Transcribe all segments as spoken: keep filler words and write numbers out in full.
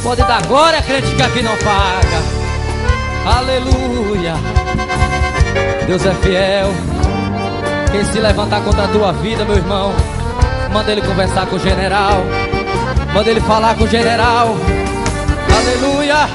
Pode dar glória, crente, que aqui não paga. Aleluia. Deus é fiel. Quem se levantar contra a tua vida, meu irmão, manda ele conversar com o general. Manda ele falar com o general. Aleluia.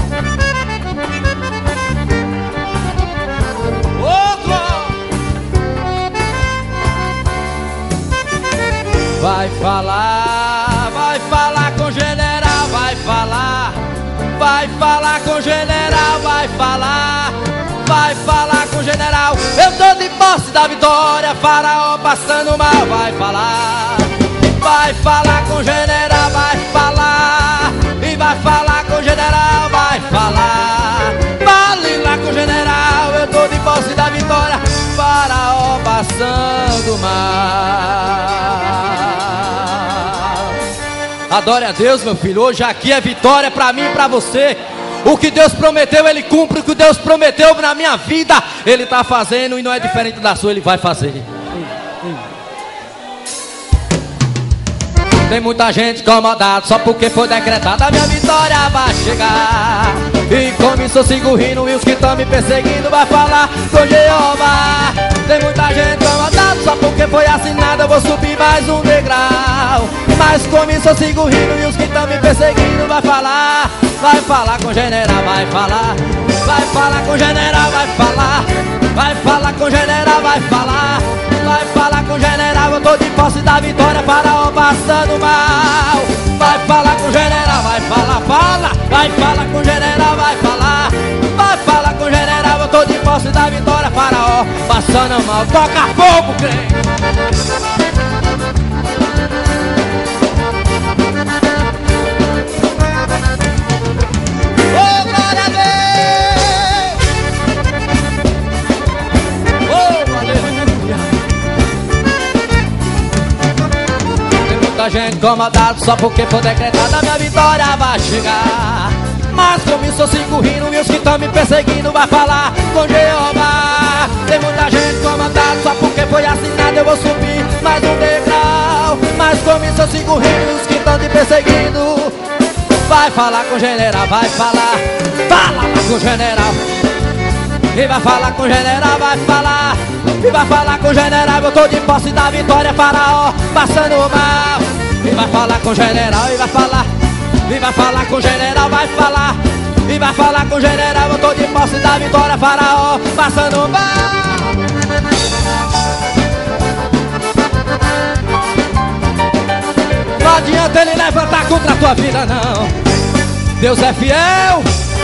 Vai falar, vai falar com o general, vai falar, vai falar com o general, vai falar, vai falar com o general. Eu tô de posse da vitória, faraó passando mal, vai falar, vai falar com o general, vai falar, e vai falar com o general, vai falar, fale lá com o general. Eu tô de posse da vitória, faraó passando mal. Adore a Deus, meu filho. Hoje aqui é vitória pra mim e pra você. O que Deus prometeu, Ele cumpre. O que Deus prometeu na minha vida, Ele tá fazendo. E não é diferente da sua, Ele vai fazer. Tem muita gente incomodada só porque foi decretada. A minha vitória vai chegar. E como isso eu sigo rindo, e os que estão me perseguindo vai falar com Jeová. Tem muita gente incomodada só porque foi assinada. Eu vou subir mais um degrau. Mas como isso eu sigo rindo, e os que estão me perseguindo vai falar. Vai falar com o general, vai falar. Vai falar com o general, vai falar. Vai falar com o general, vai falar. Vai falar com o general, eu tô de posse da vitória, faraó passando mal. Vai falar com o general, vai falar, fala. Vai falar com o general, vai falar. Vai falar com o general, eu tô de posse da vitória, faraó passando mal. Toca fogo, crente. Muita gente incomodada só porque foi decretada. A minha vitória vai chegar. Mas como isso eu sigo rindo, e os que estão me perseguindo vai falar com Jeová. Tem muita gente incomodada só porque foi assinado. Eu vou subir mais um degrau. Mas como isso eu sigo rindo, e os que estão te perseguindo vai falar com o general, vai falar. Fala lá com o general. E vai falar com o general, vai falar. E vai falar com o general, eu tô de posse da vitória, faraó passando mal. E vai falar com o general, e vai falar. E vai falar com o general, vai falar. E vai falar com o general, eu tô de posse da vitória, faraó passando mal. Não adianta ele levantar contra a tua vida, não. Deus é fiel.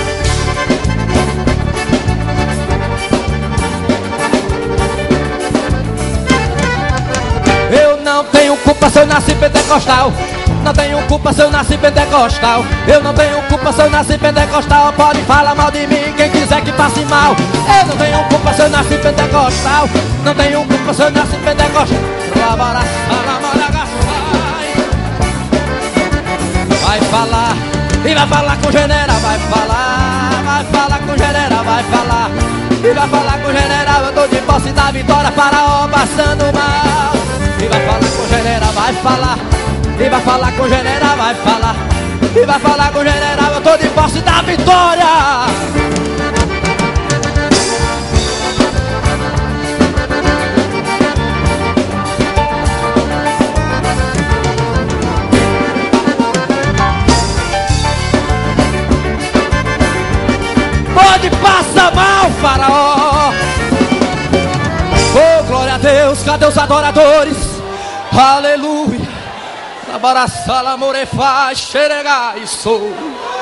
Eu não tenho culpa se eu nasci pentecostal. Não tenho culpa se eu nasci pentecostal. Eu não tenho culpa se eu nasci pentecostal. Pode falar mal de mim quem quiser que passe mal. Eu não tenho culpa se eu nasci pentecostal. Não tenho culpa se eu nasci pentecostal. Vai falar. E vai falar com o general, vai falar. Vai falar com o general, vai falar. E vai falar com o general, eu tô de posse da vitória, faraó passando mal. E vai falar com o general, vai falar. E vai falar com o general, vai falar. E vai falar com o general, eu tô de posse da vitória. Pode passar mal, faraó. Oh, glória a Deus, cadê os adoradores? Aleluia. Abraçar, amor, e faz, xeregar e sou.